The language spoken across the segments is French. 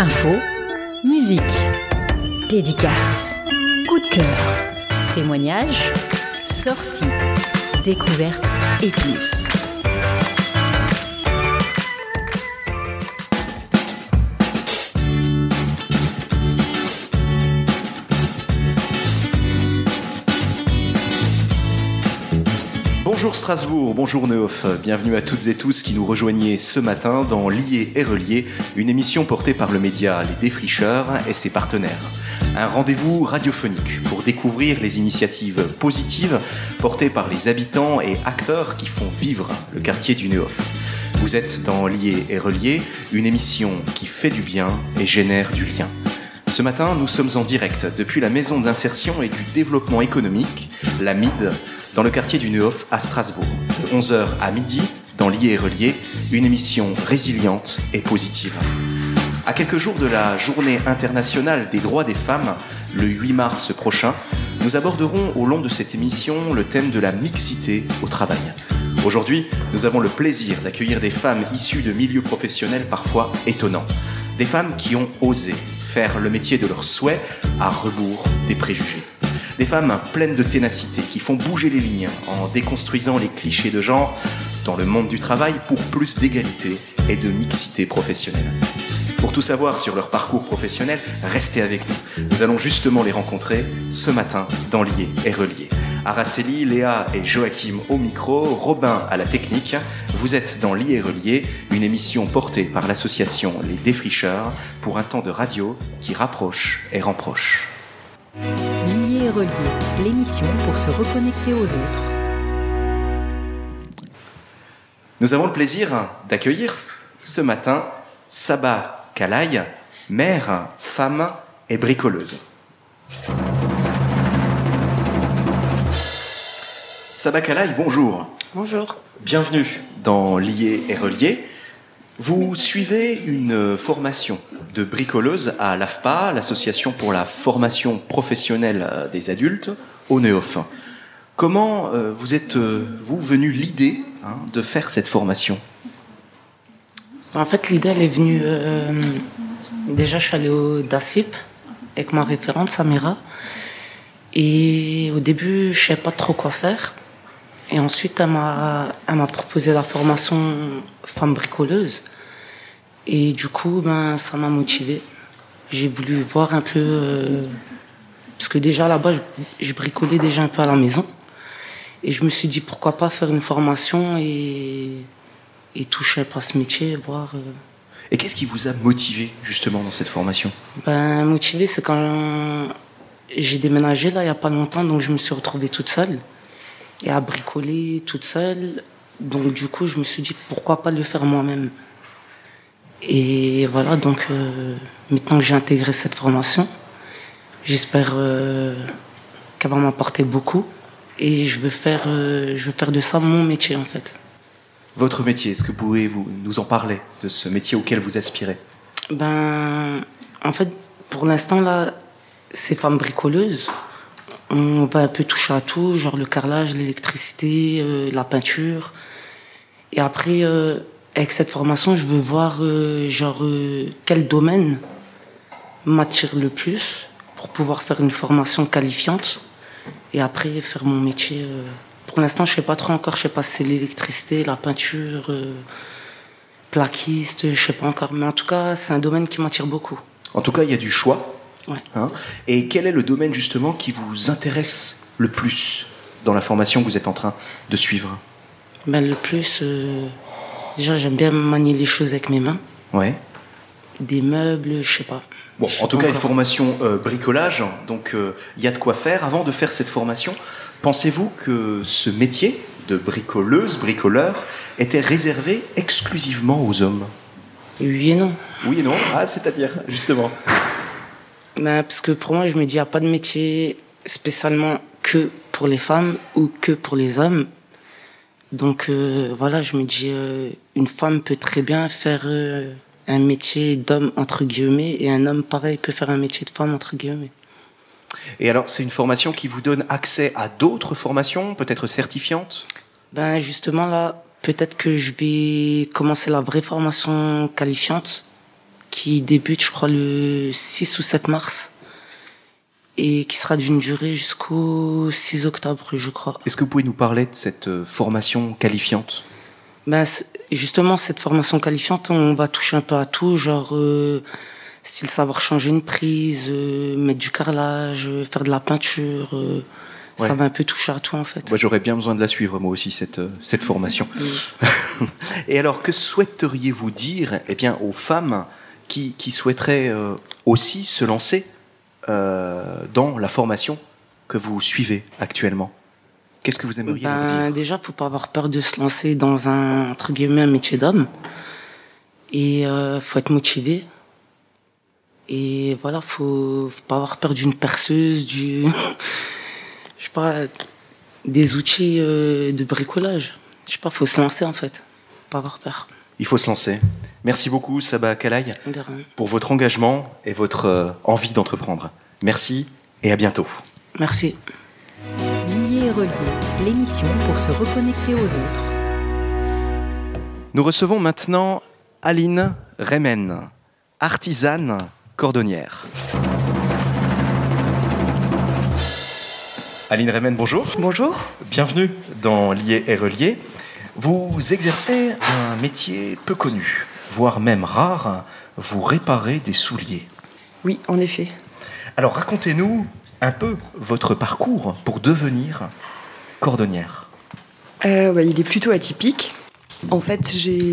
Info, musique, dédicaces, coup de cœur, témoignages, sorties, découvertes et plus. Bonjour Strasbourg, bonjour Neuf, bienvenue à toutes et tous qui nous rejoignez ce matin dans Lié et Relié, une émission portée par le média Les Défricheurs et ses partenaires. Un rendez-vous radiophonique pour découvrir les initiatives positives portées par les habitants et acteurs qui font vivre le quartier du Neuf. Vous êtes dans Lié et Relié, une émission qui fait du bien et génère du lien. Ce matin, nous sommes en direct depuis la Maison de l'insertion et du développement économique, la MIDE, dans le quartier du Neuf à Strasbourg. De 11h à midi, dans Lié et Relié, une émission résiliente et positive. À quelques jours de la Journée internationale des droits des femmes, le 8 mars prochain, nous aborderons au long de cette émission le thème de la mixité au travail. Aujourd'hui, nous avons le plaisir d'accueillir des femmes issues de milieux professionnels parfois étonnants. Des femmes qui ont osé faire le métier de leur souhait à rebours des préjugés. Des femmes pleines de ténacité qui font bouger les lignes en déconstruisant les clichés de genre dans le monde du travail pour plus d'égalité et de mixité professionnelle. Pour tout savoir sur leur parcours professionnel, restez avec nous. Nous allons justement les rencontrer ce matin dans Lié et Relié. Araceli, Léa et Joachim au micro, Robin à la technique. Vous êtes dans Lié et Relié, une émission portée par l'association Les Défricheurs pour un temps de radio qui rapproche et rend proche. Lié et Relié, l'émission pour se reconnecter aux autres. Nous avons le plaisir d'accueillir ce matin Saba Kalaï, mère, femme et bricoleuse. Saba Kalaï, bonjour. Bonjour. Bienvenue dans Lié et Relié. Vous suivez une formation de bricoleuse à l'AFPA, l'association pour la formation professionnelle des adultes, au Neuf. Comment vous êtes-vous venu l'idée de faire cette formation ? En fait, l'idée, elle est venue... déjà, je suis allée au DACIP avec ma référente, Samira. Et au début, je ne savais pas trop quoi faire. Et ensuite, elle m'a proposé la formation femme bricoleuse. Et du coup, ça m'a motivée. J'ai voulu voir un peu... parce que déjà, là-bas, je bricolais déjà un peu à la maison. Et je me suis dit, pourquoi pas faire une formation et toucher à ce métier, voir... Et qu'est-ce qui vous a motivé, justement, dans cette formation ? Motivé, c'est quand j'ai déménagé, là, il n'y a pas longtemps, donc je me suis retrouvée toute seule. Et à bricoler toute seule. Donc du coup, je me suis dit, pourquoi pas le faire moi-même ? Et voilà, donc maintenant que j'ai intégré cette formation, j'espère qu'elle va m'apporter beaucoup. Et je veux faire de ça mon métier, en fait. Votre métier, est-ce que pouvez-vous nous en parler, de ce métier auquel vous aspirez ? En fait, pour l'instant, là, c'est femme bricoleuse. On va un peu toucher à tout, genre le carrelage, l'électricité, la peinture. Et après, avec cette formation, je veux voir quel domaine m'attire le plus pour pouvoir faire une formation qualifiante et après faire mon métier. Pour l'instant, je ne sais pas trop encore, je ne sais pas si c'est l'électricité, la peinture, plaquiste, je ne sais pas encore. Mais en tout cas, c'est un domaine qui m'attire beaucoup. En tout cas, il y a du choix. Ouais. Et quel est le domaine justement qui vous intéresse le plus dans la formation que vous êtes en train de suivre ? Le plus, déjà j'aime bien manier les choses avec mes mains. Ouais. Des meubles, je sais pas. Bon, en tout cas, une formation bricolage, donc il y a de quoi faire. Avant de faire cette formation, pensez-vous que ce métier de bricoleuse, bricoleur, était réservé exclusivement aux hommes ? Oui et non. Oui et non. C'est-à-dire, justement. Parce que pour moi, je me dis, il n'y a pas de métier spécialement que pour les femmes ou que pour les hommes. Donc voilà, je me dis, une femme peut très bien faire un métier d'homme, entre guillemets, et un homme, pareil, peut faire un métier de femme, entre guillemets. Et alors, c'est une formation qui vous donne accès à d'autres formations, peut-être certifiantes ? Justement, là, peut-être que je vais commencer la vraie formation qualifiante, qui débute, je crois, le 6 ou 7 mars et qui sera d'une durée jusqu'au 6 octobre, je crois. Est-ce que vous pouvez nous parler de cette formation qualifiante ? Justement, cette formation qualifiante, on va toucher un peu à tout, genre style savoir changer une prise, mettre du carrelage, faire de la peinture. Ouais. Ça va un peu toucher à tout, en fait. Moi, j'aurais bien besoin de la suivre, moi aussi, cette formation. Oui. Et alors, que souhaiteriez-vous dire aux femmes qui souhaiteraient aussi se lancer dans la formation que vous suivez actuellement ? Qu'est-ce que vous aimeriez leur dire ? Déjà, il ne faut pas avoir peur de se lancer dans un métier d'homme. Et faut être motivé. Et voilà, faut pas avoir peur d'une perceuse, je sais pas, des outils de bricolage. Je sais pas, faut se lancer en fait. Pas avoir peur. Il faut se lancer. Merci beaucoup, Saba Kalaï, pour votre engagement et votre envie d'entreprendre. Merci et à bientôt. Merci. Lié et relié, l'émission pour se reconnecter aux autres. Nous recevons maintenant Aline Remen, artisane cordonnière. Aline Remen, bonjour. Bonjour. Bienvenue dans Lié et relié. Vous exercez un métier peu connu, voire même rare. Vous réparez des souliers. Oui, en effet. Alors racontez-nous un peu votre parcours pour devenir cordonnière. Il est plutôt atypique. En fait,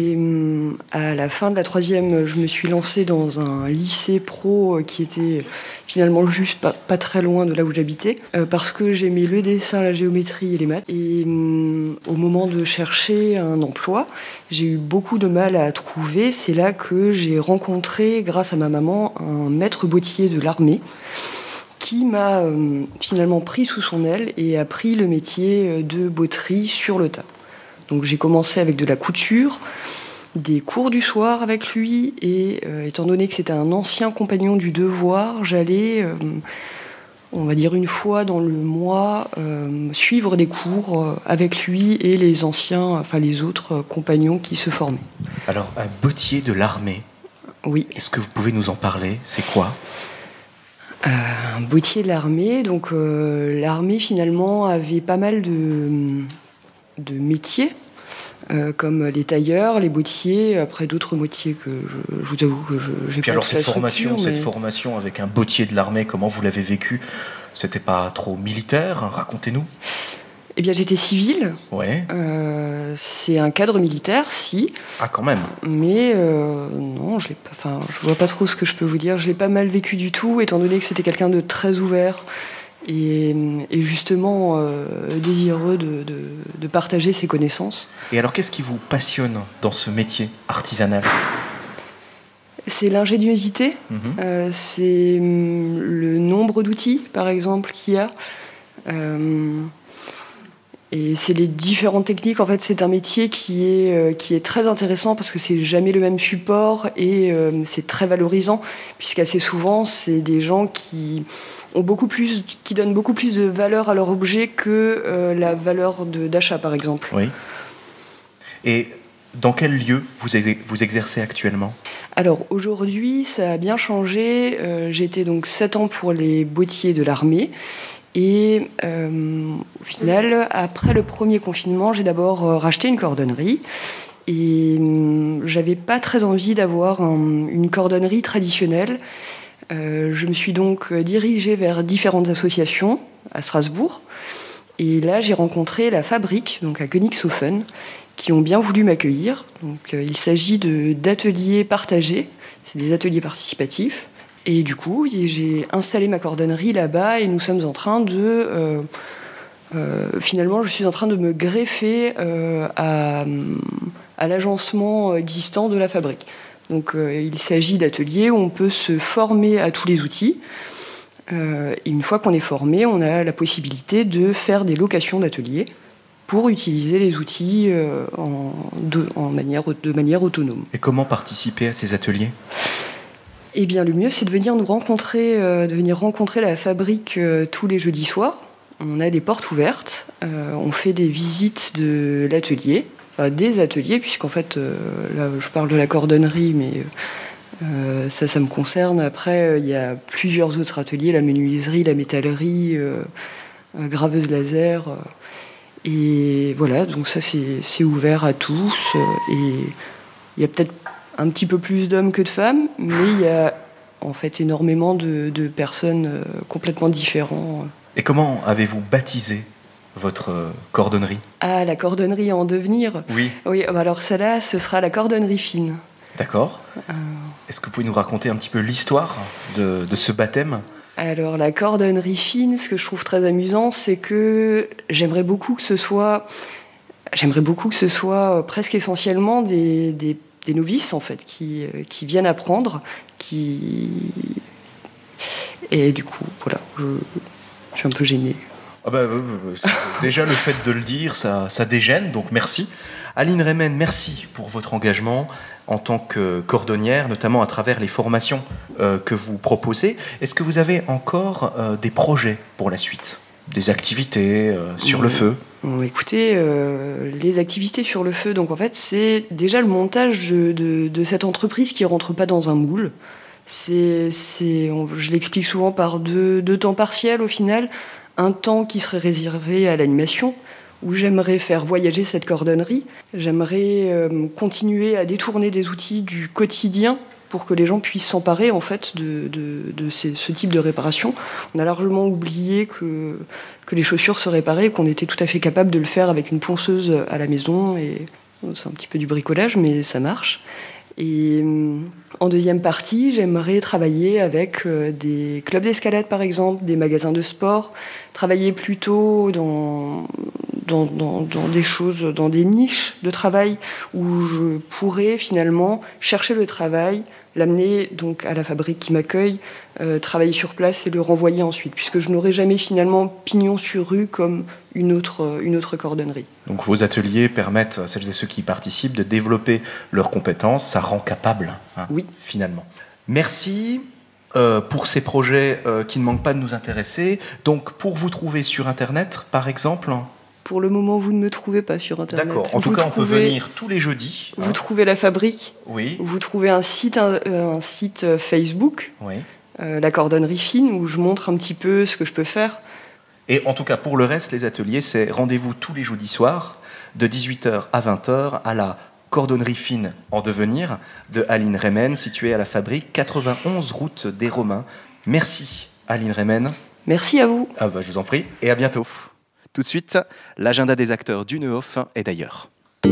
à la fin de la 3e, je me suis lancée dans un lycée pro qui était finalement juste pas très loin de là où j'habitais, parce que j'aimais le dessin, la géométrie et les maths. Et au moment de chercher un emploi, j'ai eu beaucoup de mal à trouver. C'est là que j'ai rencontré, grâce à ma maman, un maître bottier de l'armée qui m'a finalement pris sous son aile et appris le métier de botterie sur le tas. Donc j'ai commencé avec de la couture, des cours du soir avec lui, et étant donné que c'était un ancien compagnon du devoir, j'allais, on va dire une fois dans le mois, suivre des cours avec lui et les autres compagnons qui se formaient. Alors, un bottier de l'armée. Oui. Est-ce que vous pouvez nous en parler ? C'est quoi ? Un bottier de l'armée. Donc l'armée finalement avait pas mal de métiers, comme les tailleurs, les bottiers, après d'autres métiers que je vous avoue que j'ai Puis pas. alors cette formation avec un bottier de l'armée, comment vous l'avez vécu ? C'était pas trop militaire ? Racontez-nous. Eh bien, j'étais civile. Ouais. C'est un cadre militaire, si. Ah, quand même. Mais non, je vois pas trop ce que je peux vous dire. Je l'ai pas mal vécu du tout, étant donné que c'était quelqu'un de très ouvert et justement désireux de partager ses connaissances. Et alors, qu'est-ce qui vous passionne dans ce métier artisanal ? C'est l'ingéniosité, c'est le nombre d'outils, par exemple, qu'il y a. Et c'est les différentes techniques. En fait, c'est un métier qui est très intéressant parce que c'est jamais le même support et c'est très valorisant, puisqu'assez souvent, c'est des gens qui donnent beaucoup plus de valeur à leur objet que la valeur d'achat, par exemple. Oui. Et dans quel lieu vous exercez actuellement ? Alors aujourd'hui, ça a bien changé. J'ai été donc 7 ans pour les bottiers de l'armée. Et au final, après le premier confinement, j'ai d'abord racheté une cordonnerie. Et j'avais pas très envie d'avoir une cordonnerie traditionnelle. Je me suis donc dirigée vers différentes associations à Strasbourg. Et là, j'ai rencontré la Fabrique, donc à Königshofen, qui ont bien voulu m'accueillir. Donc, il s'agit d'ateliers partagés, c'est des ateliers participatifs. Et du coup, j'ai installé ma cordonnerie là-bas et nous sommes en train de... finalement, je suis en train de me greffer à l'agencement existant de la Fabrique. Donc, il s'agit d'ateliers où on peut se former à tous les outils. Et une fois qu'on est formé, on a la possibilité de faire des locations d'ateliers pour utiliser les outils de manière autonome. Et comment participer à ces ateliers ? Eh bien, le mieux, c'est de venir rencontrer la Fabrique tous les jeudis soirs. On a des portes ouvertes. On fait des visites de l'atelier, des ateliers, puisqu'en fait, là, je parle de la cordonnerie, mais Ça me concerne. Après, il y a plusieurs autres ateliers, la menuiserie, la métallerie, graveuse laser. Et voilà, donc ça c'est ouvert à tous. Et il y a peut-être un petit peu plus d'hommes que de femmes, mais il y a en fait énormément de personnes complètement différentes. Et comment avez-vous baptisé votre cordonnerie ? Ah, la cordonnerie en devenir ? Oui. Oui, alors celle-là, ce sera la cordonnerie fine. D'accord. Est-ce que vous pouvez nous raconter un petit peu l'histoire de ce baptême ? Alors, la cordonnerie fine, ce que je trouve très amusant, c'est que j'aimerais beaucoup que ce soit presque essentiellement des novices, en fait, qui viennent apprendre, Et du coup, voilà, je suis un peu gênée. Déjà, le fait de le dire, ça dégêne, donc merci. Aline Reymen, merci pour votre engagement en tant que cordonnière, notamment à travers les formations que vous proposez. Est-ce que vous avez encore des projets pour la suite ? Des activités sur le feu ? Écoutez, les activités sur le feu, donc en fait, c'est déjà le montage de cette entreprise qui ne rentre pas dans un moule. Je l'explique souvent par deux temps partiels au final. Un temps qui serait réservé à l'animation, où j'aimerais faire voyager cette cordonnerie. J'aimerais continuer à détourner des outils du quotidien pour que les gens puissent s'emparer en fait de ce type de réparation. On a largement oublié que les chaussures se réparaient et qu'on était tout à fait capable de le faire avec une ponceuse à la maison. Et c'est un petit peu du bricolage, mais ça marche. Et en deuxième partie, j'aimerais travailler avec des clubs d'escalade, par exemple, des magasins de sport, travailler plutôt dans des choses, dans des niches de travail où je pourrais finalement chercher le travail, l'amener donc à la fabrique qui m'accueille, travailler sur place et le renvoyer ensuite, puisque je n'aurais jamais finalement pignon sur rue comme une autre cordonnerie. Donc vos ateliers permettent à celles et ceux qui y participent de développer leurs compétences, ça rend capable, oui. Finalement. Merci pour ces projets qui ne manquent pas de nous intéresser. Donc pour vous trouver sur Internet, par exemple... Pour le moment, vous ne me trouvez pas sur Internet. D'accord. En tout cas, on peut venir tous les jeudis. Vous trouvez la fabrique. Oui. Vous trouvez un site Facebook. Oui. La cordonnerie fine, où je montre un petit peu ce que je peux faire. Et en tout cas, pour le reste, les ateliers, c'est rendez-vous tous les jeudis soirs, de 18h à 20h, à la cordonnerie fine en devenir de Aline Reymen, située à la fabrique 91 route des Romains. Merci, Aline Reymen. Merci à vous. Je vous en prie, et à bientôt. Tout de suite, l'agenda des acteurs du Neuf et d'ailleurs.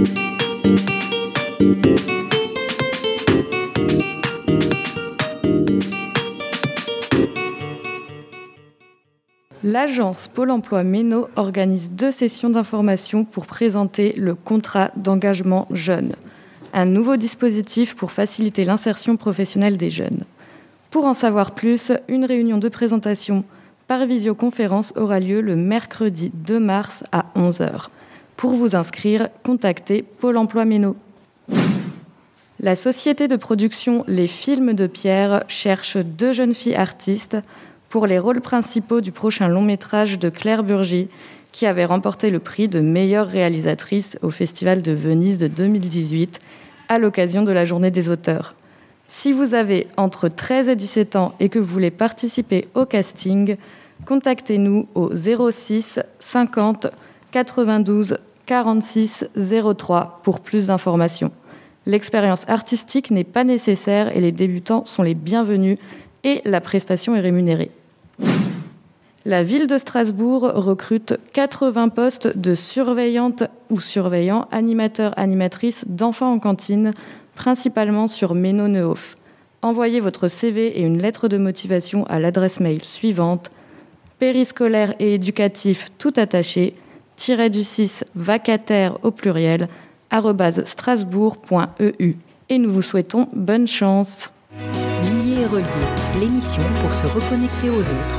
L'agence Pôle emploi Méno organise 2 sessions d'information pour présenter le contrat d'engagement jeune, un nouveau dispositif pour faciliter l'insertion professionnelle des jeunes. Pour en savoir plus, une réunion de présentation par visioconférence aura lieu le mercredi 2 mars à 11h. Pour vous inscrire, contactez Pôle emploi Méno. La société de production Les Films de Pierre cherche 2 jeunes filles artistes pour les rôles principaux du prochain long-métrage de Claire Burgy, qui avait remporté le prix de meilleure réalisatrice au Festival de Venise de 2018 à l'occasion de la Journée des auteurs. Si vous avez entre 13 et 17 ans et que vous voulez participer au casting, contactez-nous au 06 50 92 46 03 pour plus d'informations. L'expérience artistique n'est pas nécessaire et les débutants sont les bienvenus et la prestation est rémunérée. La ville de Strasbourg recrute 80 postes de surveillantes ou surveillants, animateurs, animatrices d'enfants en cantine, principalement sur Méno Neuf. Envoyez votre CV et une lettre de motivation à l'adresse mail suivante: périscolaire et éducatif tout attaché, _du6 vacataire au pluriel, @strasbourg.eu. Et nous vous souhaitons bonne chance. Lié et relié, l'émission pour se reconnecter aux autres.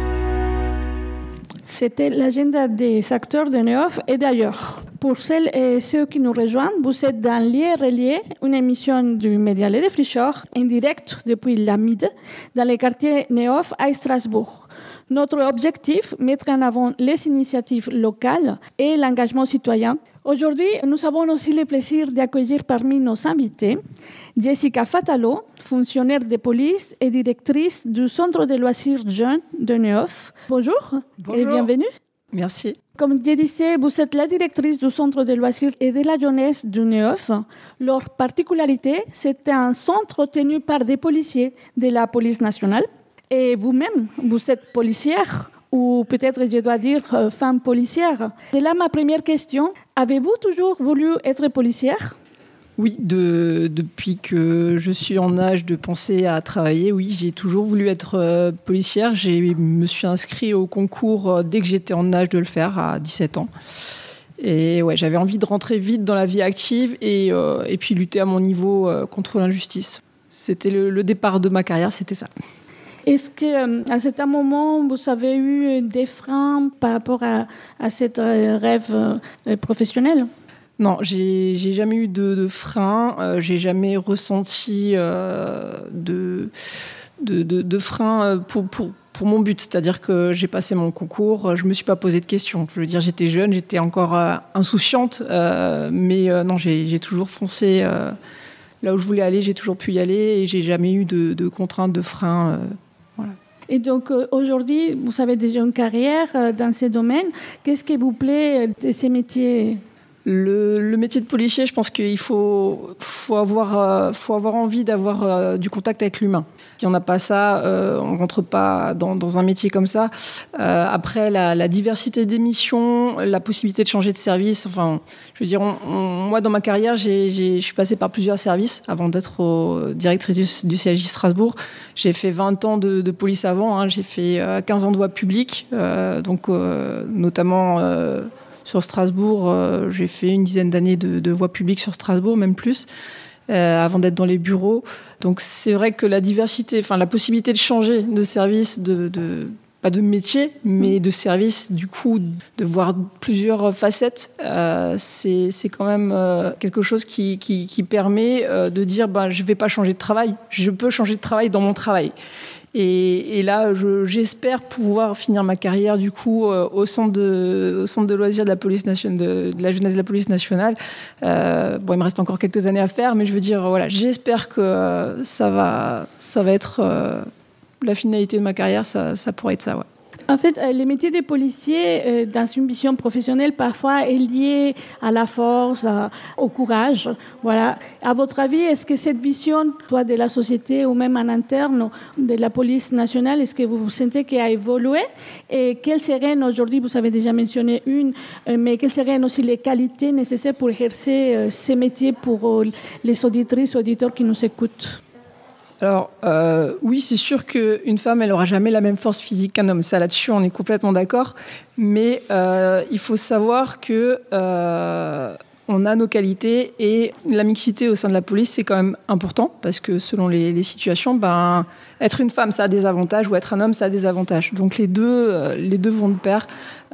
C'était l'agenda des acteurs de Neuf et d'ailleurs. Pour celles et ceux qui nous rejoignent, vous êtes dans Lié et relié, une émission du média Les Défricheurs, en direct depuis la Mide, dans les quartiers Neuf à Strasbourg. Notre objectif, mettre en avant les initiatives locales et l'engagement citoyen Aujourd'hui, nous avons aussi le plaisir d'accueillir parmi nos invités Jessica Fatalo, fonctionnaire de police et directrice du Centre de loisirs jeunes de Neuf. Bonjour. Et bienvenue. Merci. Comme je disais, vous êtes la directrice du Centre de loisirs et de la jeunesse de Neuf. Leur particularité, c'est un centre tenu par des policiers de la police nationale. Et vous-même, vous êtes policière, ou peut-être je dois dire femme policière. C'est là ma première question. Avez-vous toujours voulu être policière ? Oui, depuis que je suis en âge de penser à travailler, oui, j'ai toujours voulu être policière. Je me suis inscrite au concours dès que j'étais en âge de le faire, à 17 ans. Et ouais, j'avais envie de rentrer vite dans la vie active et puis lutter à mon niveau contre l'injustice. C'était le départ de ma carrière, c'était ça. Est-ce qu'à certain moment, vous avez eu des freins par rapport à cette rêve professionnel ? Non, j'ai jamais eu de frein. J'ai jamais ressenti de frein pour mon but. C'est-à-dire que j'ai passé mon concours, je me suis pas posé de questions. Je veux dire, j'étais jeune, j'étais encore insouciante, mais non, j'ai toujours foncé là où je voulais aller. J'ai toujours pu y aller et j'ai jamais eu de contraintes, de frein. Voilà. Et donc aujourd'hui, vous avez déjà une carrière dans ces domaines. Qu'est-ce qui vous plaît de ces métiers ? Le métier de policier, je pense qu'il faut avoir envie d'avoir du contact avec l'humain. Si on n'a pas ça, on ne rentre pas dans un métier comme ça. Après, la diversité des missions, la possibilité de changer de service. Enfin, je veux dire, moi, dans ma carrière, je suis passée par plusieurs services avant d'être directrice du CJJ Strasbourg. J'ai fait 20 ans de police avant. Hein. J'ai fait 15 ans de voie publique, notamment... Sur Strasbourg, j'ai fait une dizaine d'années de voie publique sur Strasbourg, même plus, avant d'être dans les bureaux. Donc c'est vrai que la diversité, enfin la possibilité de changer de service, pas de métier, mais de service, du coup, de voir plusieurs facettes, c'est quand même quelque chose qui permet de dire je ne vais pas changer de travail, je peux changer de travail dans mon travail. Et là, j'espère pouvoir finir ma carrière du coup au centre de loisirs de la police nationale, de la jeunesse de la police nationale. Il me reste encore quelques années à faire, mais je veux dire, voilà, j'espère que ça va être la finalité de ma carrière. Ça pourrait être ça, ouais. En fait, le métier des policiers, dans une vision professionnelle, parfois est lié à la force, au courage. Voilà. À votre avis, est-ce que cette vision, soit de la société ou même en interne de la police nationale, est-ce que vous sentez qu'elle a évolué? Et quelles seraient aujourd'hui, vous avez déjà mentionné une, mais quelles seraient aussi les qualités nécessaires pour exercer ces métiers pour les auditrices et auditeurs qui nous écoutent? Alors, oui, c'est sûr qu'une femme, elle n'aura jamais la même force physique qu'un homme. Ça, là-dessus, on est complètement d'accord. Mais il faut savoir que on a nos qualités et la mixité au sein de la police, c'est quand même important parce que selon les situations, être une femme, ça a des avantages ou être un homme, ça a des avantages. Donc, les deux vont de pair.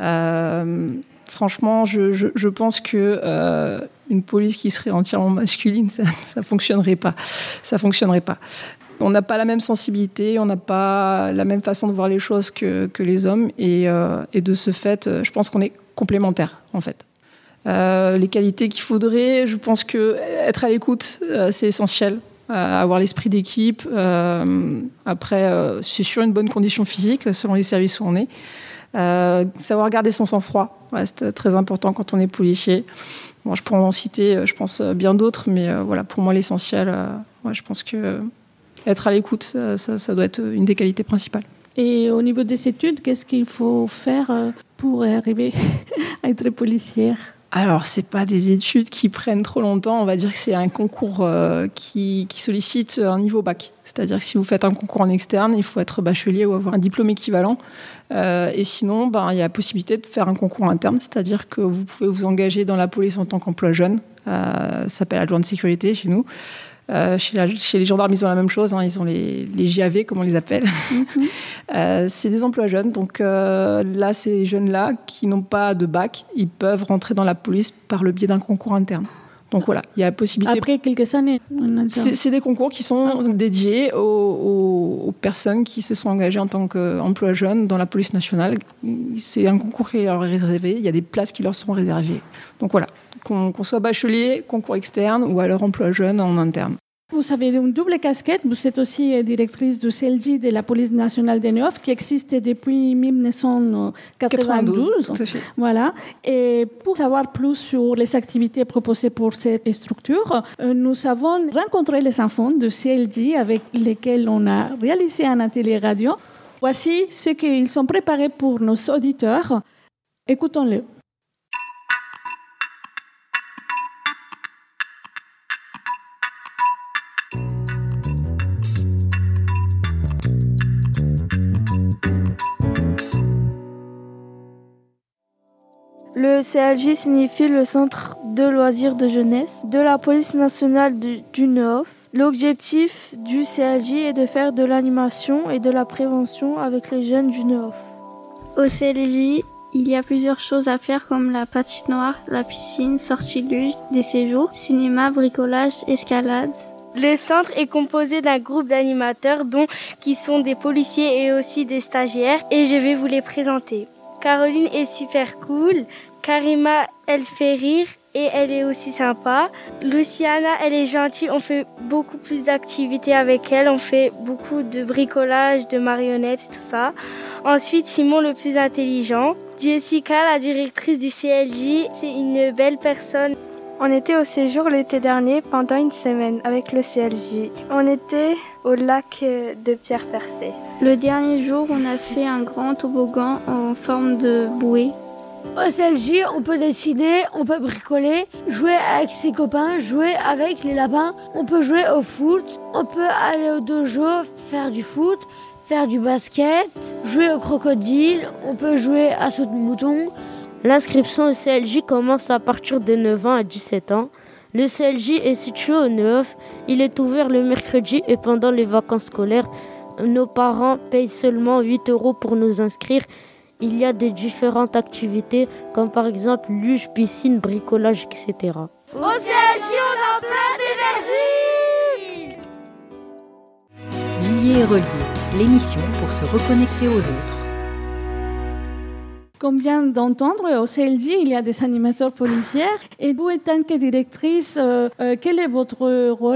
Franchement, je pense que une police qui serait entièrement masculine, ça fonctionnerait pas. Ça fonctionnerait pas. On n'a pas la même sensibilité, on n'a pas la même façon de voir les choses que les hommes, et de ce fait, je pense qu'on est complémentaires, en fait. Les qualités qu'il faudrait, je pense que être à l'écoute, c'est essentiel. Avoir l'esprit d'équipe. Après, c'est sûr, une bonne condition physique, selon les services où on est. Savoir garder son sang-froid reste très important quand on est policier. Bon, je pourrais en citer, je pense, bien d'autres, mais voilà, pour moi, l'essentiel, je pense que être à l'écoute, ça doit être une des qualités principales. Et au niveau des études, qu'est-ce qu'il faut faire pour arriver à être policière? Alors, c'est pas des études qui prennent trop longtemps. On va dire que c'est un concours qui sollicite un niveau bac. C'est-à-dire que si vous faites un concours en externe, il faut être bachelier ou avoir un diplôme équivalent. Et sinon, il y a la possibilité de faire un concours interne. C'est-à-dire que vous pouvez vous engager dans la police en tant qu'emploi jeune. Ça s'appelle adjoint de sécurité chez nous. Chez les gendarmes, ils ont la même chose, hein, ils ont les JAV, comme on les appelle. C'est des emplois jeunes. Donc là, ces jeunes-là qui n'ont pas de bac, ils peuvent rentrer dans la police par le biais d'un concours interne. Donc voilà, il y a possibilité. Après quelques années. C'est des concours qui sont dédiés aux personnes qui se sont engagées en tant qu'emploi jeune dans la police nationale. C'est un concours qui leur est réservé, il y a des places qui leur sont réservées. Donc voilà, qu'on soit bachelier, concours externe ou alors emploi jeune en interne. Vous avez une double casquette. Vous êtes aussi directrice du CLJ de la police nationale de Neuf, qui existe depuis 1992. Tout à fait. Voilà. Et pour savoir plus sur les activités proposées pour cette structure, nous avons rencontré les enfants du CLJ avec lesquels on a réalisé un atelier radio. Voici ce qu'ils ont préparé pour nos auditeurs. Écoutons-le. Le CLJ signifie le Centre de loisirs de jeunesse de la police nationale du Neuf. L'objectif du CLJ est de faire de l'animation et de la prévention avec les jeunes du Neuf. Au CLJ, il y a plusieurs choses à faire comme la patinoire, la piscine, sortie de luge, des séjours, cinéma, bricolage, escalade. Le centre est composé d'un groupe d'animateurs qui sont des policiers et aussi des stagiaires et je vais vous les présenter. Caroline est super cool, Karima elle fait rire et elle est aussi sympa. Luciana elle est gentille, on fait beaucoup plus d'activités avec elle, on fait beaucoup de bricolage, de marionnettes et tout ça. Ensuite Simon le plus intelligent. Jessica la directrice du CLJ, c'est une belle personne. On était au séjour l'été dernier pendant une semaine avec le CLJ. On était au lac de Pierre-Percé. Le dernier jour, on a fait un grand toboggan en forme de bouée. Au CLJ, on peut dessiner, on peut bricoler, jouer avec ses copains, jouer avec les lapins. On peut jouer au foot, on peut aller au dojo, faire du foot, faire du basket, jouer au crocodile, on peut jouer à saut de mouton. L'inscription au CLJ commence à partir de 9 ans à 17 ans. Le CLJ est situé au Neuf. Il est ouvert le mercredi et pendant les vacances scolaires. Nos parents payent seulement 8 € pour nous inscrire. Il y a des différentes activités comme par exemple luge, piscine, bricolage, etc. Au CLJ, on a plein d'énergie! Lié et relié, l'émission pour se reconnecter aux autres. Comme vient d'entendre, au CLJ, il y a des animateurs policiers. Et vous, en tant que directrice, quel est votre rôle ?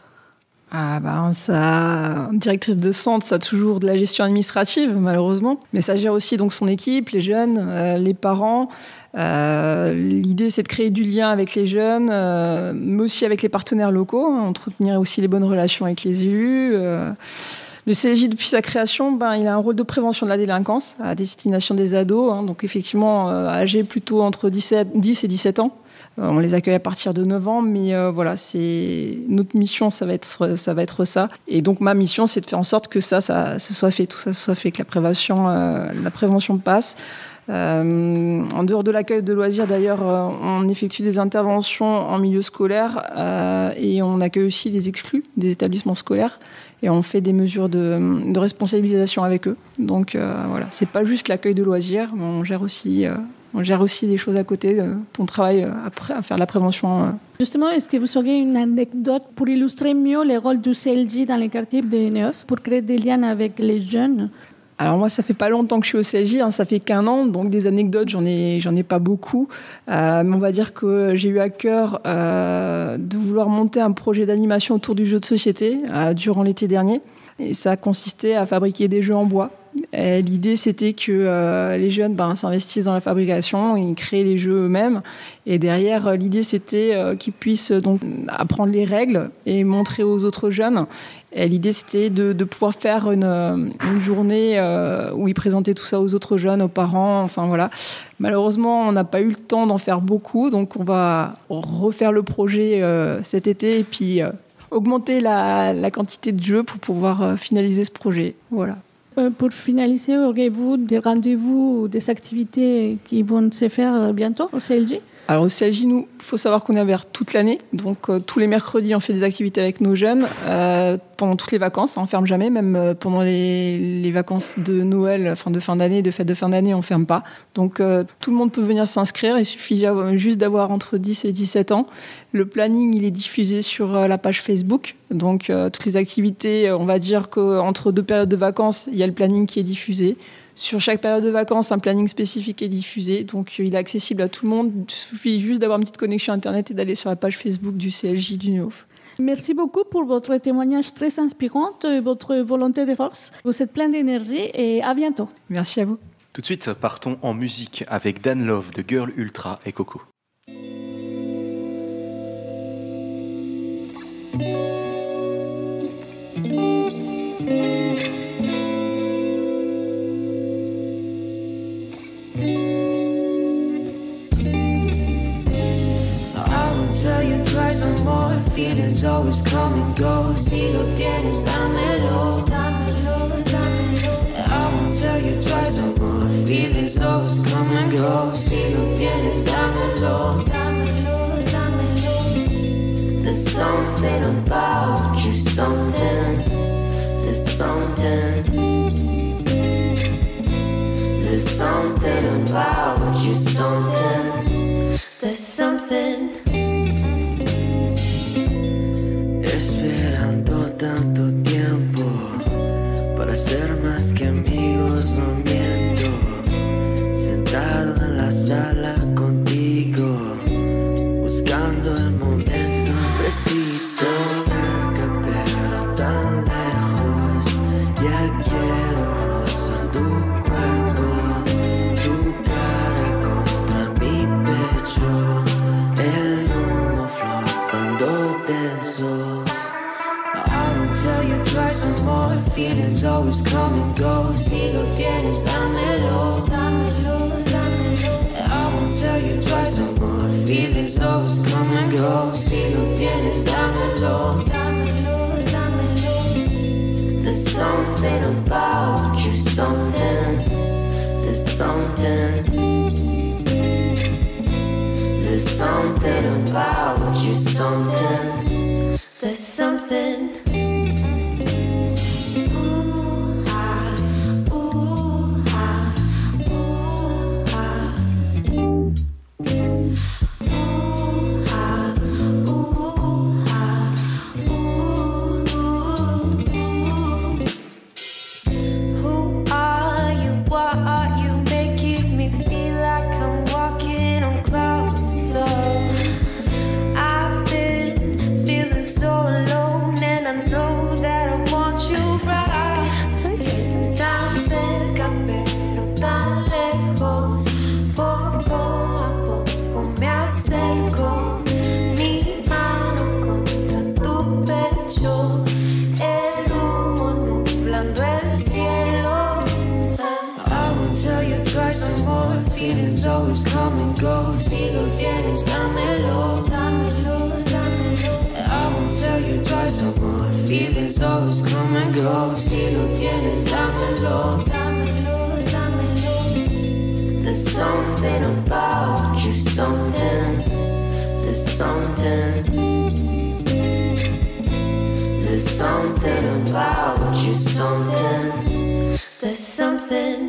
Directrice de centre, ça a toujours de la gestion administrative, malheureusement. Mais ça gère aussi donc son équipe, les jeunes, les parents. L'idée, c'est de créer du lien avec les jeunes, mais aussi avec les partenaires locaux, entretenir aussi les bonnes relations avec les élus. Le CLJ, depuis sa création, il a un rôle de prévention de la délinquance à destination des ados, donc effectivement âgés plutôt entre 10 et 17 ans. On les accueille à partir de 9 ans, mais voilà, c'est notre mission, ça va être ça. Et donc ma mission, c'est de faire en sorte que ça se soit fait, tout ça se soit fait, que la prévention passe. En dehors de l'accueil de loisirs, d'ailleurs, on effectue des interventions en milieu scolaire et on accueille aussi les exclus des établissements scolaires et on fait des mesures de responsabilisation avec eux. Donc voilà, c'est pas juste l'accueil de loisirs, mais on gère aussi des choses à côté, ton travail après à faire de la prévention. Justement, est-ce que vous auriez une anecdote pour illustrer mieux les rôles du CLJ dans les quartiers de Neuf pour créer des liens avec les jeunes ? Alors moi, ça fait pas longtemps que je suis au CLJ, ça fait qu'1 an, donc des anecdotes, j'en ai pas beaucoup. Mais on va dire que j'ai eu à cœur de vouloir monter un projet d'animation autour du jeu de société durant l'été dernier. Et ça a consisté à fabriquer des jeux en bois. Et l'idée, c'était que les jeunes s'investissent dans la fabrication, ils créent les jeux eux-mêmes. Et derrière, l'idée, c'était qu'ils puissent donc apprendre les règles et montrer aux autres jeunes. Et l'idée, c'était de pouvoir faire une journée où ils présentaient tout ça aux autres jeunes, aux parents. Enfin voilà. Malheureusement, on n'a pas eu le temps d'en faire beaucoup, donc on va refaire le projet cet été et puis augmenter la quantité de jeux pour pouvoir finaliser ce projet. Voilà. Pour finaliser, auriez-vous des rendez-vous ou des activités qui vont se faire bientôt au CLJ ? Alors au CLJ, il faut savoir qu'on est ouvert toute l'année. Donc tous les mercredis, on fait des activités avec nos jeunes. Pendant toutes les vacances, on ne ferme jamais. Même pendant les vacances de Noël, de fin d'année, de fête de fin d'année, on ne ferme pas. Donc tout le monde peut venir s'inscrire. Il suffit juste d'avoir entre 10 et 17 ans. Le planning, il est diffusé sur la page Facebook. Donc toutes les activités, on va dire qu'entre 2 périodes de vacances, il y a le planning qui est diffusé. Sur chaque période de vacances, un planning spécifique est diffusé, donc il est accessible à tout le monde. Il suffit juste d'avoir une petite connexion Internet et d'aller sur la page Facebook du CLJ du Nehof. Merci beaucoup pour votre témoignage très inspirant et votre volonté de force. Vous êtes plein d'énergie et à bientôt. Merci à vous. Tout de suite, partons en musique avec Dan Love de Girl Ultra et Coco. Feelings always come and go. Si lo tienes, dámelo, dámelo, dámelo. I won't tell you twice or more. Feelings always come and go. Si lo tienes, dámelo, dámelo, dámelo. There's something about you, something. There's something. There's something about you, something. There's something. Esperando tanto tiempo para ser más que amigos, no miento. Sentado en la sala contigo, buscando el momento preciso. Cerca pero tan lejos, ya quiero rozar tu cuerpo, tu cara contra mi pecho, el humo flotando denso. Tell you twice or more, feelings always come and go. Si lo tienes, dámelo, dámelo, dámelo. I won't tell you twice or more, feelings always come and go. Si lo tienes, dámelo, dámelo, dámelo. There's something about you, something. There's something. There's something about you, something. There's something. Always come and go. Si lo tienes, dámelo, dámelo, dámelo. I won't tell you twice or more. Feelings always come and go. Si lo tienes, dámelo, dámelo, dámelo. There's something about you, something. There's something. There's something about you, something. There's something.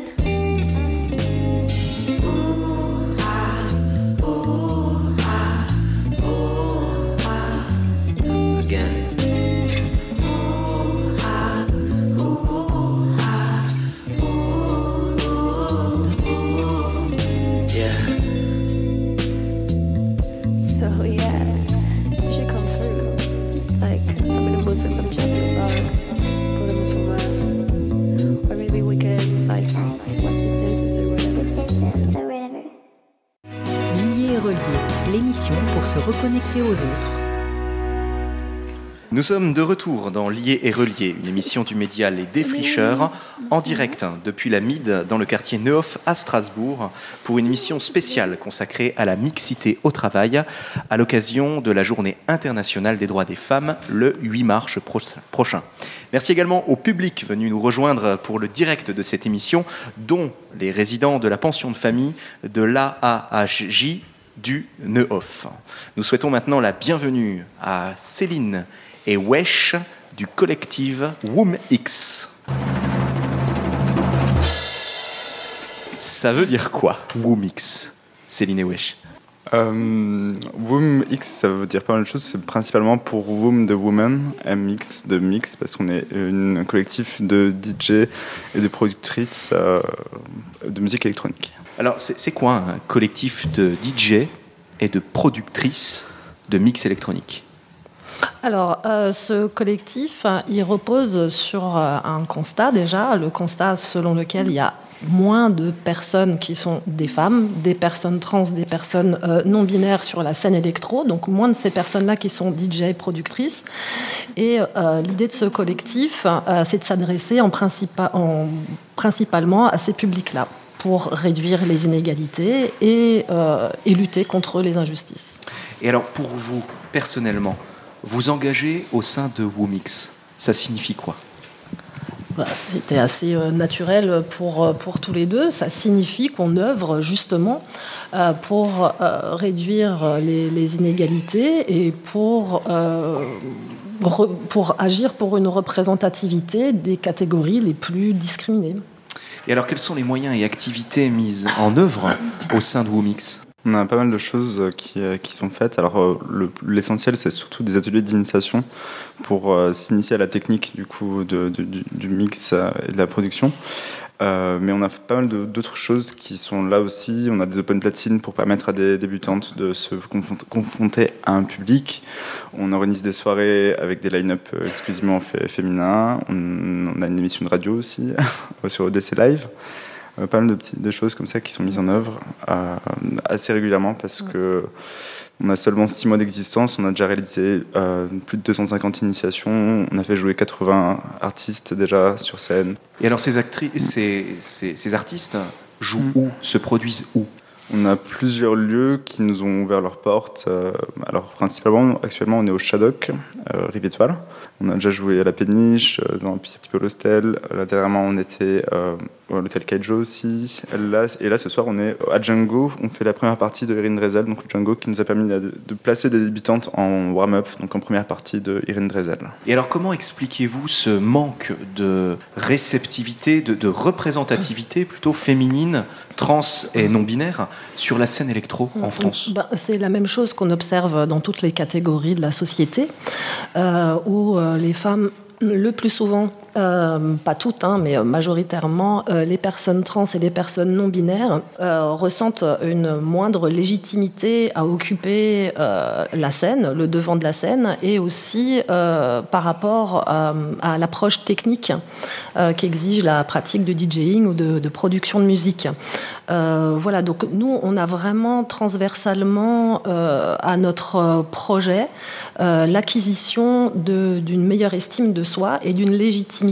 L'émission pour se reconnecter aux autres. Nous sommes de retour dans Liés et Reliés, une émission du média Les Défricheurs, en direct depuis la MIDE dans le quartier Neuhof à Strasbourg, pour une émission spéciale consacrée à la mixité au travail, à l'occasion de la Journée internationale des droits des femmes, le 8 mars prochain. Merci également au public venu nous rejoindre pour le direct de cette émission, dont les résidents de la pension de famille de l'AAHJ du Neuhof. Nous souhaitons maintenant la bienvenue à Céline et Wesh du collectif WOMX. Ça veut dire quoi, WOMX, Céline et Wesh? WOMX, ça veut dire pas mal de choses. C'est principalement pour WOM de Woman, MX de Mix, parce qu'on est un collectif de DJ et de productrices de musique électronique. Alors, c'est quoi un collectif de DJ et de productrices de mix électronique? Alors, ce collectif, il repose sur un constat déjà, le constat selon lequel il y a moins de personnes qui sont des femmes, des personnes trans, des personnes non-binaires sur la scène électro, donc moins de ces personnes-là qui sont DJ et productrices. Et l'idée de ce collectif, c'est de s'adresser principalement à ces publics-là, pour réduire les inégalités et lutter contre les injustices. Et alors, pour vous, personnellement, vous engagez au sein de WOMX, ça signifie quoi? C'était assez naturel pour tous les deux. Ça signifie qu'on œuvre justement pour réduire les inégalités et pour agir pour une représentativité des catégories les plus discriminées. Et alors, quels sont les moyens et activités mises en œuvre au sein de WOMX? On a pas mal de choses qui sont faites. Alors, l'essentiel, c'est surtout des ateliers d'initiation pour s'initier à la technique du mix et de la production. Mais on a pas mal d'autres choses qui sont là aussi. On a des open platines pour permettre à des débutantes de se confronter à un public. On organise des soirées avec des line-up exclusivement féminins. On a une émission de radio aussi sur ODC Live. Pas mal de choses comme ça qui sont mises en œuvre assez régulièrement parce que on a seulement 6 mois d'existence. On a déjà réalisé plus de 250 initiations. On a fait jouer 80 artistes déjà sur scène. Et alors ces artistes jouent où, se produisent où? On a plusieurs lieux qui nous ont ouvert leurs portes. Alors principalement, actuellement, on est au Shadok, Rive Étoile. On a déjà joué à la Péniche, dans un petit peu l'hostel. Là, dernièrement, on était à l'hôtel Kaijo aussi. Et là, ce soir, on est à Django. On fait la première partie de Irine Drezel, donc Django, qui nous a permis de placer des débutantes en warm-up, donc en première partie de Irine Drezel. Et alors, comment expliquez-vous ce manque de réceptivité, de représentativité plutôt féminine, trans et non-binaire sur la scène électro en France? C'est la même chose qu'on observe dans toutes les catégories de la société, où les femmes, le plus souvent, pas toutes, mais majoritairement, les personnes trans et les personnes non-binaires ressentent une moindre légitimité à occuper la scène, le devant de la scène, et aussi par rapport à l'approche technique qu'exige la pratique de DJing ou de production de musique. Voilà, donc nous, on a vraiment transversalement à notre projet l'acquisition d'une meilleure estime de soi et d'une légitimité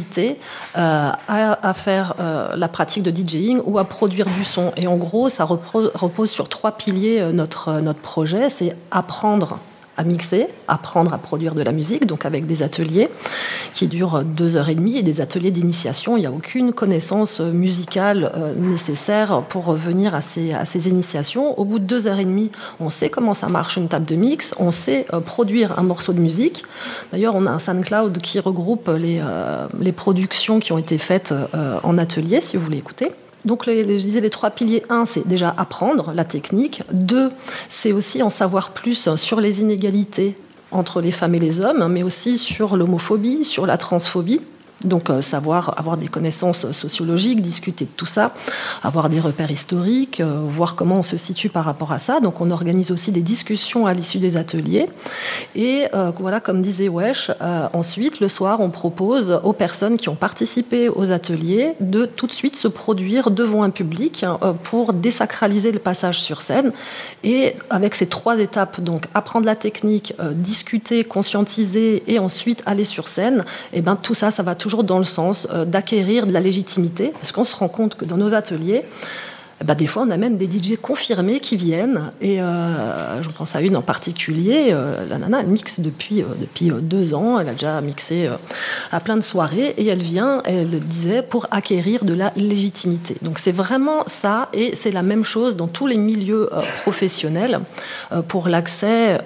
à faire la pratique de DJing ou à produire du son. Et en gros, ça repose sur 3 piliers notre projet. C'est apprendre à mixer, apprendre à produire de la musique, donc avec des ateliers qui durent 2h30 et des ateliers d'initiation. Il n'y a aucune connaissance musicale nécessaire pour venir à ces initiations. Au bout de 2h30, on sait comment ça marche une table de mix, on sait produire un morceau de musique. D'ailleurs, on a un SoundCloud qui regroupe les productions qui ont été faites en atelier, si vous voulez écouter. Donc, je disais les 3 piliers. 1, c'est déjà apprendre la technique. 2, c'est aussi en savoir plus sur les inégalités entre les femmes et les hommes, mais aussi sur l'homophobie, sur la transphobie. Donc avoir des connaissances sociologiques, discuter de tout ça, avoir des repères historiques, voir comment on se situe par rapport à ça. Donc on organise aussi des discussions à l'issue des ateliers. Et voilà, comme disait Wesh, ensuite, le soir, on propose aux personnes qui ont participé aux ateliers de tout de suite se produire devant un public pour désacraliser le passage sur scène. Et avec ces 3 étapes, donc apprendre la technique, discuter, conscientiser et ensuite aller sur scène, et ben tout ça, ça va toujours dans le sens d'acquérir de la légitimité, parce qu'on se rend compte que dans nos ateliers, des fois, on a même des DJ confirmés qui viennent. Et je pense à une en particulier. La nana, elle mixe depuis 2 ans. Elle a déjà mixé à plein de soirées. Et elle vient, elle disait, pour acquérir de la légitimité. Donc c'est vraiment ça. Et c'est la même chose dans tous les milieux professionnels. Pour l'accès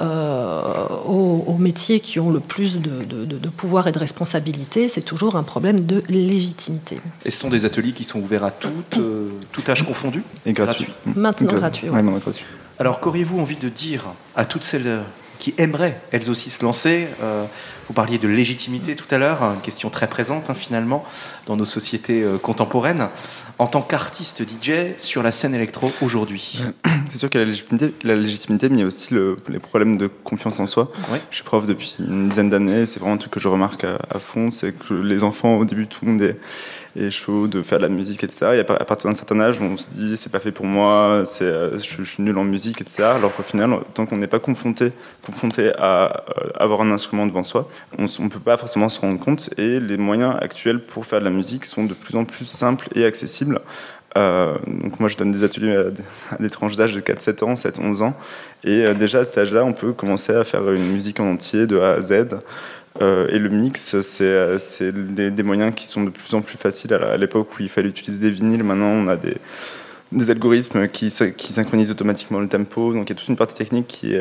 aux métiers qui ont le plus de pouvoir et de responsabilité, c'est toujours un problème de légitimité. Et ce sont des ateliers qui sont ouverts à tout âge confondu et gratuit. Maintenant gratuit. Ouais. Gratuit. Alors, qu'auriez-vous envie de dire à toutes celles qui aimeraient, elles aussi, se lancer ? Vous parliez de légitimité tout à l'heure, une question très présente, finalement, dans nos sociétés contemporaines. En tant qu'artiste DJ sur la scène électro aujourd'hui. C'est sûr qu'il y a la légitimité, mais il y a aussi les problèmes de confiance en soi. Ouais. Je suis prof depuis une dizaine d'années, c'est vraiment un truc que je remarque à fond, c'est que les enfants, au début, tout le monde est chaud de faire de la musique, etc. Et à partir d'un certain âge, on se dit c'est pas fait pour moi, je suis nul en musique, etc. Alors qu'au final, tant qu'on n'est pas confronté à avoir un instrument devant soi, on ne peut pas forcément se rendre compte. Et les moyens actuels pour faire de la musique sont de plus en plus simples et accessibles. Donc moi je donne des ateliers à des tranches d'âge de 4-7 ans, 7-11 ans. Et déjà à cet âge-là, on peut commencer à faire une musique en entier de A à Z. Et le mix, c'est des moyens qui sont de plus en plus faciles. À l'époque où il fallait utiliser des vinyles, maintenant on a des algorithmes qui synchronisent automatiquement le tempo. Donc il y a toute une partie technique qui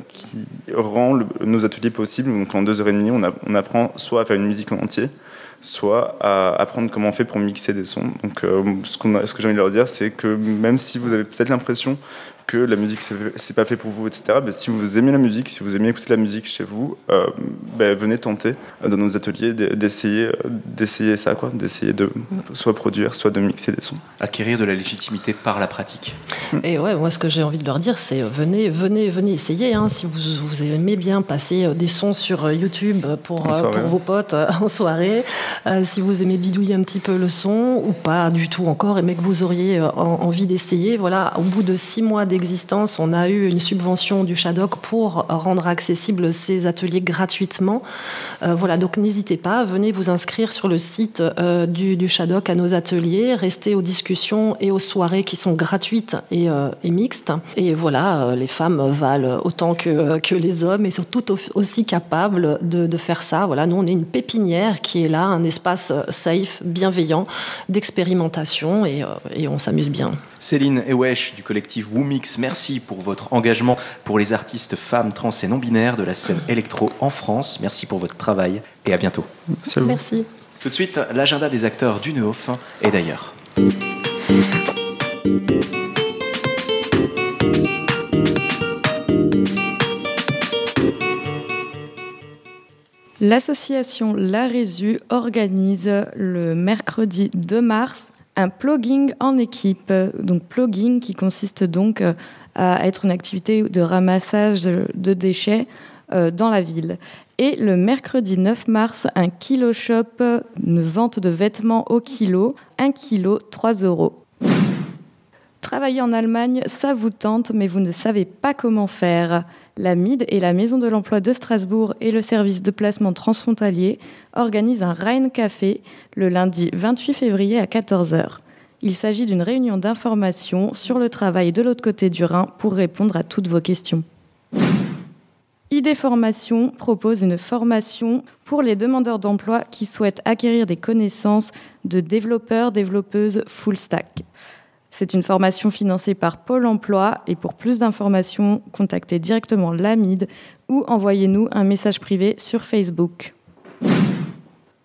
rend nos ateliers possibles. Donc en 2h30, on apprend soit à faire une musique en entier, soit à apprendre comment on fait pour mixer des sons. Donc ce que j'ai envie de leur dire, c'est que même si vous avez peut-être l'impression que la musique c'est pas fait pour vous, etc. Si vous aimez la musique, si vous aimez écouter la musique chez vous, venez tenter dans nos ateliers d'essayer ça, quoi, d'essayer de soit produire, soit de mixer des sons. Acquérir de la légitimité par la pratique. Et ouais, moi ce que j'ai envie de leur dire, c'est venez essayer. Si vous aimez bien passer des sons sur YouTube pour vos potes en soirée, si vous aimez bidouiller un petit peu le son ou pas du tout encore, mais que vous auriez envie d'essayer, voilà, au bout de 6 mois d'existence, on a eu une subvention du Shadok pour rendre accessibles ces ateliers gratuitement. Voilà, donc n'hésitez pas, venez vous inscrire sur le site du Shadok à nos ateliers, restez aux discussions et aux soirées qui sont gratuites et mixtes. Et voilà, les femmes valent autant que les hommes et sont toutes aussi capables de faire ça. Voilà, nous on est une pépinière qui est là, un espace safe, bienveillant, d'expérimentation et on s'amuse bien. Céline et Wesh du collectif WooMix, merci pour votre engagement pour les artistes femmes, trans et non-binaires de la scène électro en France. Merci pour votre travail et à bientôt. Merci à vous. Merci. Tout de suite, l'agenda des acteurs du Neuf et d'ailleurs. L'association La Résu organise le mercredi 2 mars un plogging en équipe. Donc plogging qui consiste donc à être une activité de ramassage de déchets dans la ville. Et le mercredi 9 mars, un kilo shop, une vente de vêtements au kilo, 1 kilo, 3 €. Travailler en Allemagne, ça vous tente, mais vous ne savez pas comment faire. La MID et la Maison de l'Emploi de Strasbourg et le service de placement transfrontalier organisent un Rhein Café le lundi 28 février à 14h. Il s'agit d'une réunion d'information sur le travail de l'autre côté du Rhin pour répondre à toutes vos questions. ID Formation propose une formation pour les demandeurs d'emploi qui souhaitent acquérir des connaissances de développeurs, développeuses full stack. C'est une formation financée par Pôle emploi et pour plus d'informations, contactez directement l'AMID ou envoyez-nous un message privé sur Facebook.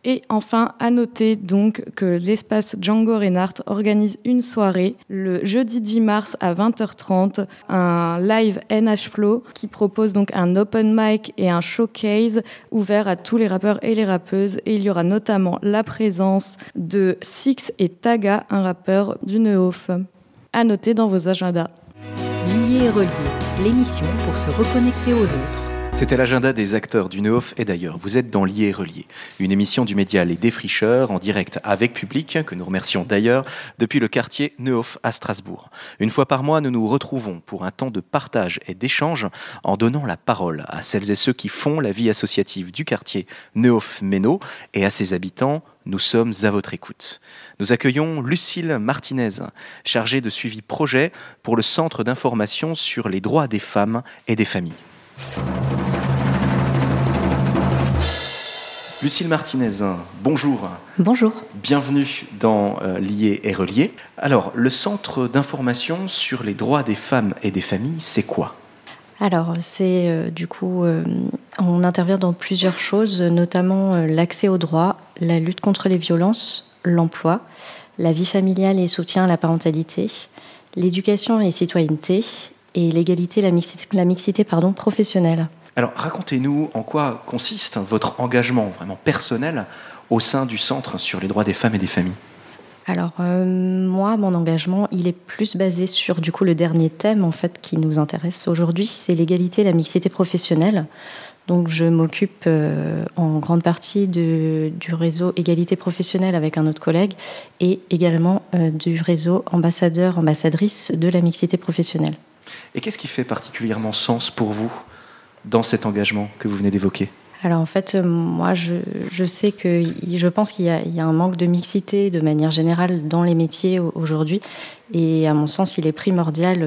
Et enfin, à noter donc que l'espace Django Reinhardt organise une soirée le jeudi 10 mars à 20h30, un live NH Flow qui propose donc un open mic et un showcase ouvert à tous les rappeurs et les rappeuses. Et il y aura notamment la présence de Six et Taga, un rappeur du Nehof. À noter dans vos agendas. Lié et relié, l'émission pour se reconnecter aux autres. C'était l'agenda des acteurs du Nehof et d'ailleurs. Vous êtes dans Lié et relié, une émission du média Les Défricheurs en direct avec public, que nous remercions d'ailleurs, depuis le quartier Nehof à Strasbourg. Une fois par mois, nous nous retrouvons pour un temps de partage et d'échange en donnant la parole à celles et ceux qui font la vie associative du quartier Nehof-Méno et à ses habitants. Nous sommes à votre écoute. Nous accueillons Lucille Martinez, chargée de suivi projet pour le Centre d'information sur les droits des femmes et des familles. Lucille Martinez, bonjour. Bonjour. Bienvenue dans Lié et relié. Alors, le Centre d'information sur les droits des femmes et des familles, c'est quoi ? Alors, on intervient dans plusieurs choses, notamment l'accès aux droits, la lutte contre les violences, l'emploi, la vie familiale et soutien à la parentalité, l'éducation et citoyenneté, et l'égalité, la mixité professionnelle. Alors, racontez-nous en quoi consiste votre engagement vraiment personnel au sein du Centre sur les droits des femmes et des familles. Alors, moi, mon engagement, il est plus basé sur, le dernier thème, en fait, qui nous intéresse aujourd'hui, c'est l'égalité et la mixité professionnelle. Donc, je m'occupe en grande partie du réseau Égalité professionnelle avec un autre collègue et également du réseau ambassadeurs-ambassadrices de la mixité professionnelle. Et qu'est-ce qui fait particulièrement sens pour vous dans cet engagement que vous venez d'évoquer ? Alors en fait, moi je pense qu'il y a un manque de mixité de manière générale dans les métiers aujourd'hui. Et à mon sens, il est primordial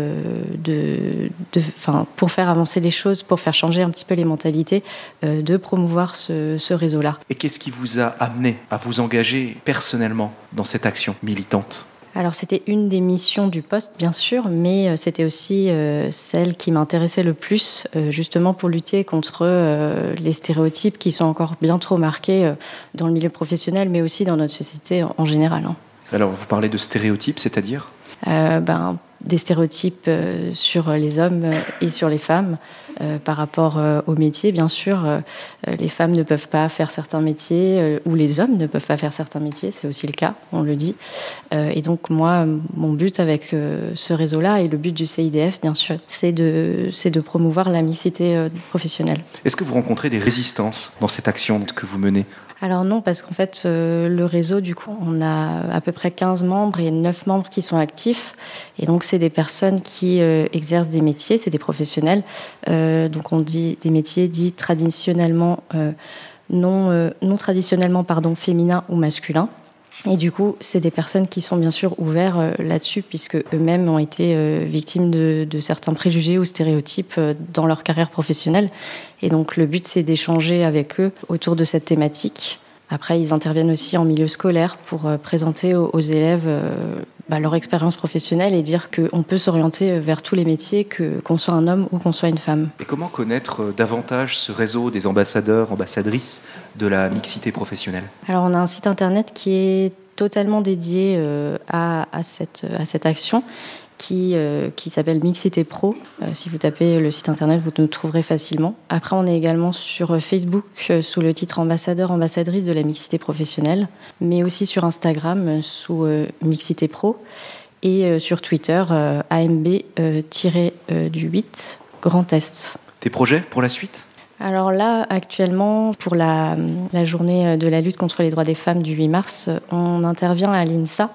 pour faire avancer les choses, pour faire changer un petit peu les mentalités, de promouvoir ce réseau-là. Et qu'est-ce qui vous a amené à vous engager personnellement dans cette action militante ? Alors c'était une des missions du poste, bien sûr, mais c'était aussi celle qui m'intéressait le plus, justement pour lutter contre les stéréotypes qui sont encore bien trop marqués dans le milieu professionnel, mais aussi dans notre société en général. Alors vous parlez de stéréotypes, c'est-à-dire ? Des stéréotypes sur les hommes et sur les femmes par rapport au métier, bien sûr. Les femmes ne peuvent pas faire certains métiers ou les hommes ne peuvent pas faire certains métiers, c'est aussi le cas, on le dit. Et donc moi, mon but avec ce réseau-là et le but du CIDF, bien sûr, c'est de promouvoir la mixité professionnelle. Est-ce que vous rencontrez des résistances dans cette action que vous menez ? Alors non, parce qu'en fait, le réseau, on a à peu près 15 membres et 9 membres qui sont actifs. Et donc, c'est des personnes qui exercent des métiers, c'est des professionnels. Donc, on dit des métiers dits traditionnellement, non traditionnellement, féminins ou masculins. Et du coup, c'est des personnes qui sont bien sûr ouverts là-dessus, puisque eux-mêmes ont été victimes de certains préjugés ou stéréotypes dans leur carrière professionnelle. Et donc, le but, c'est d'échanger avec eux autour de cette thématique. Après, ils interviennent aussi en milieu scolaire pour présenter aux élèves leur expérience professionnelle et dire qu'on peut s'orienter vers tous les métiers, qu'on soit un homme ou qu'on soit une femme. Et comment connaître davantage ce réseau des ambassadeurs, ambassadrices de la mixité professionnelle ? Alors, on a un site internet qui est totalement dédié à cette action qui s'appelle Mixité Pro. Si vous tapez le site internet, vous nous trouverez facilement. Après, on est également sur Facebook sous le titre ambassadeur, ambassadrice de la mixité professionnelle, mais aussi sur Instagram sous Mixité Pro et sur Twitter AMB-8 Grand Est. Tes projets pour la suite ? Alors là, actuellement, pour la journée de la lutte contre les droits des femmes du 8 mars, on intervient à l'INSA.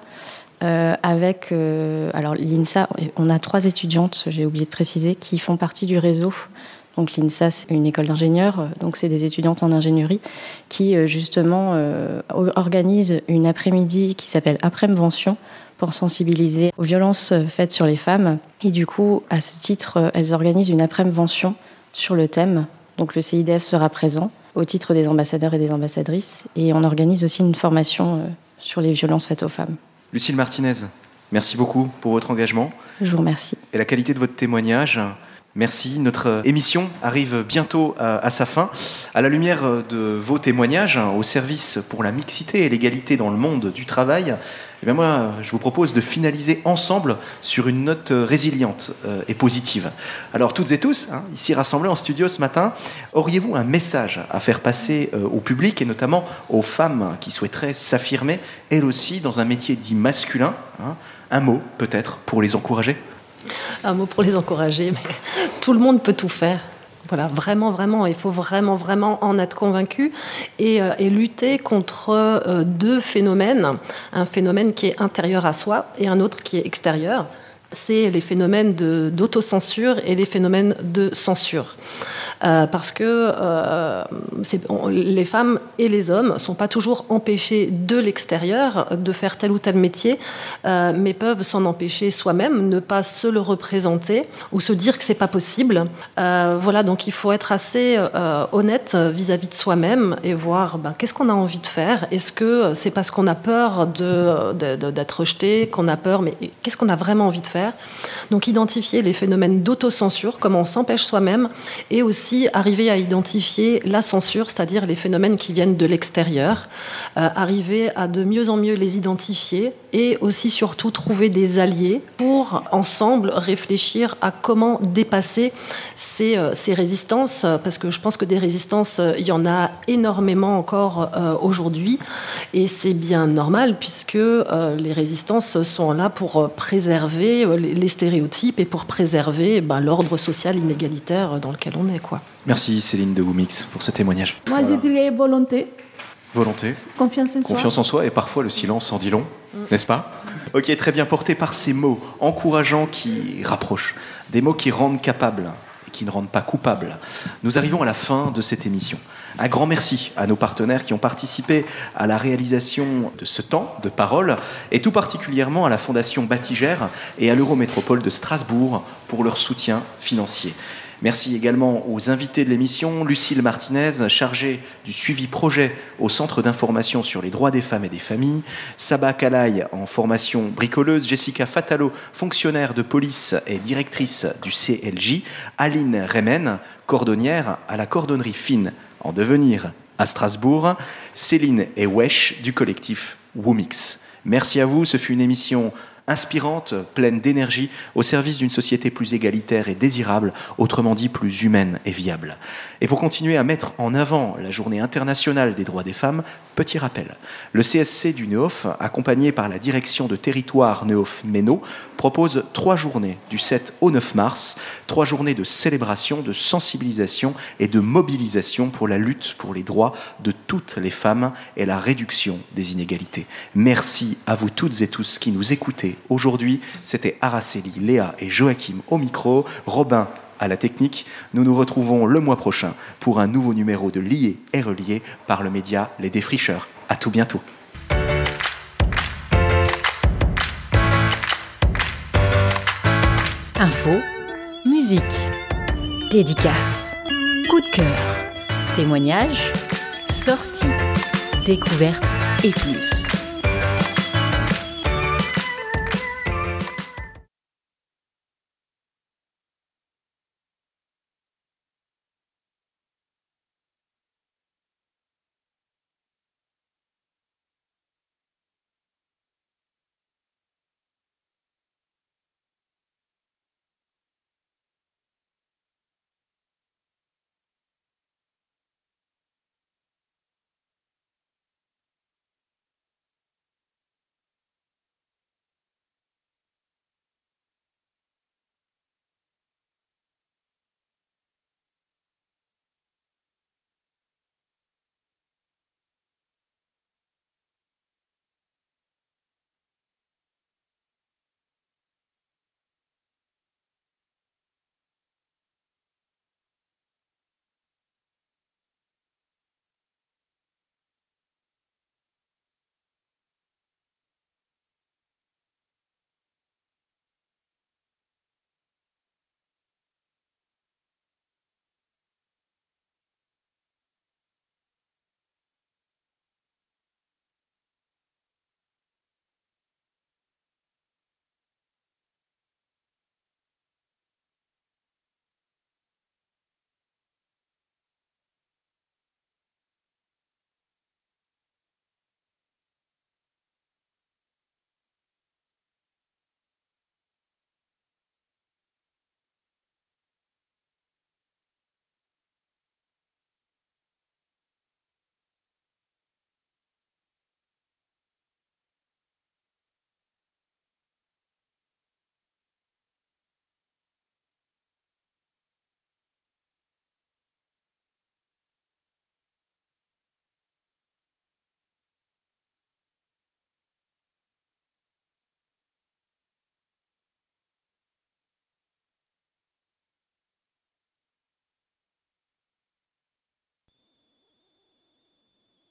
Alors l'INSA, on a 3 étudiantes, j'ai oublié de préciser, qui font partie du réseau. Donc l'INSA, c'est une école d'ingénieurs, donc c'est des étudiantes en ingénierie qui justement organisent une après-midi qui s'appelle Après-Mention pour sensibiliser aux violences faites sur les femmes. Et du coup, à ce titre, elles organisent une après-mention sur le thème. Donc le CIDF sera présent au titre des ambassadeurs et des ambassadrices. Et on organise aussi une formation sur les violences faites aux femmes. Lucille Martinez, merci beaucoup pour votre engagement. Je vous remercie. Et la qualité de votre témoignage Merci. Notre émission arrive bientôt à sa fin. À la lumière de vos témoignages au service pour la mixité et l'égalité dans le monde du travail, eh bien moi, je vous propose de finaliser ensemble sur une note résiliente et positive. Alors, toutes et tous, ici rassemblés en studio ce matin, auriez-vous un message à faire passer au public et notamment aux femmes qui souhaiteraient s'affirmer, elles aussi, dans un métier dit masculin, un mot, peut-être, pour les encourager ? Un mot pour les encourager, mais tout le monde peut tout faire. Voilà, vraiment, il faut vraiment en être convaincu et lutter contre deux phénomènes. Un phénomène qui est intérieur à soi et un autre qui est extérieur. C'est les phénomènes d'autocensure et les phénomènes de censure. Parce que les femmes et les hommes ne sont pas toujours empêchés de l'extérieur de faire tel ou tel métier, mais peuvent s'en empêcher soi-même, ne pas se le représenter ou se dire que ce n'est pas possible. Voilà, donc il faut être assez honnête vis-à-vis de soi-même et voir qu'est-ce qu'on a envie de faire. Est-ce que c'est parce qu'on a peur d'être rejeté, qu'on a peur, mais qu'est-ce qu'on a vraiment envie de faire ? Donc identifier les phénomènes d'autocensure, comment on s'empêche soi-même, et aussi arriver à identifier la censure, c'est-à-dire les phénomènes qui viennent de l'extérieur, arriver à de mieux en mieux les identifier et aussi surtout trouver des alliés pour ensemble réfléchir à comment dépasser ces résistances, parce que je pense que des résistances, il y en a énormément encore aujourd'hui et c'est bien normal puisque les résistances sont là pour préserver les stéréotypes et pour préserver l'ordre social inégalitaire dans lequel on est, quoi. Merci Céline de Woomix pour ce témoignage. Moi, je dirais volonté. Volonté. Confiance en soi et parfois le silence en dit long, n'est-ce pas ? Ok, très bien, porté par ces mots encourageants qui rapprochent, des mots qui rendent capables et qui ne rendent pas coupables. Nous arrivons à la fin de cette émission. Un grand merci à nos partenaires qui ont participé à la réalisation de ce temps de parole et tout particulièrement à la Fondation Batigère et à l'Eurométropole de Strasbourg pour leur soutien financier. Merci également aux invités de l'émission, Lucille Martinez, chargée du suivi projet au Centre d'information sur les droits des femmes et des familles, Saba Kalaï en formation bricoleuse, Jessica Fatalo, fonctionnaire de police et directrice du CLJ, Aline Remen, cordonnière à la cordonnerie fine en devenir à Strasbourg, Céline et Wesh du collectif Woomix. Merci à vous, ce fut une émission inspirante, pleine d'énergie, au service d'une société plus égalitaire et désirable, autrement dit plus humaine et viable. Et pour continuer à mettre en avant la Journée internationale des droits des femmes, petit rappel, le CSC du Nehof, accompagné par la direction de territoire Nehof-Méno, propose 3 journées du 7 au 9 mars, 3 journées de célébration, de sensibilisation et de mobilisation pour la lutte pour les droits de toutes les femmes et la réduction des inégalités. Merci à vous toutes et tous qui nous écoutez aujourd'hui. C'était Araceli, Léa et Joachim au micro, Robin à la technique. Nous nous retrouvons le mois prochain pour un nouveau numéro de Liés et Reliés par le média Les Défricheurs. À tout bientôt. Info, musique, dédicace, coup de cœur, témoignages, sorties, découvertes et plus.